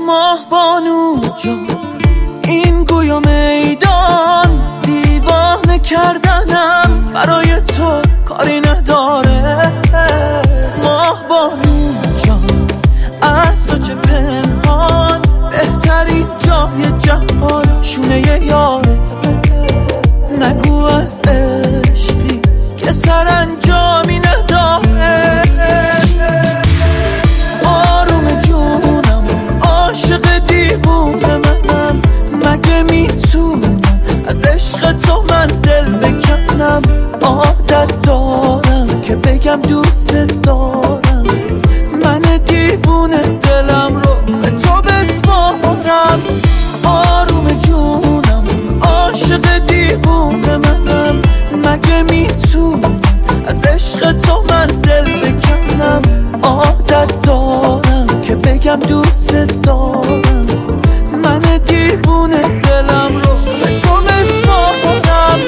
ماه بانو جان، این گویا میدان دیوانه کردنم برای تو کاری نداره. ماه بانو جان، از تو چه پنهان، بهترین جای جهان شونه یاره. نگو از عشقی که سرانجامی نداره. آروم جونم، عاشق دیوونه منم، مگه میتونم از عشق تو من دل بکنم؟ عادت دارم که بگم دوست دارم، من دیوونه دلم رو به تو بسپارم. آروم جونم، عاشق دیوونه منم، مگه میتونم از عشق تو من دل بکنم؟ عادت دارم که بگم دوست دارم، من دیوونه دلم رو به تو بسپارم.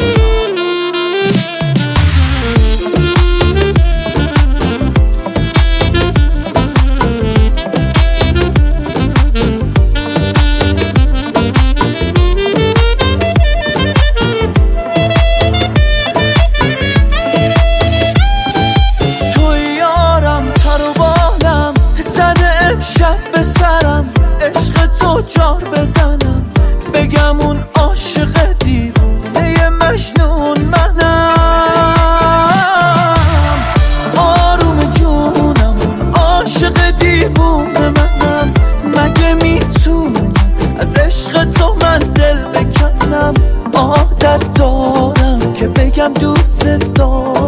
شب به سرم عشق تو جار بزنم، بگم اون عاشق دیوونه مجنون منم. آروم جونم، عاشق دیوونه منم، مگه میتونم از عشق تو من دل بکنم؟ عادت دارم که بگم دوست دارم،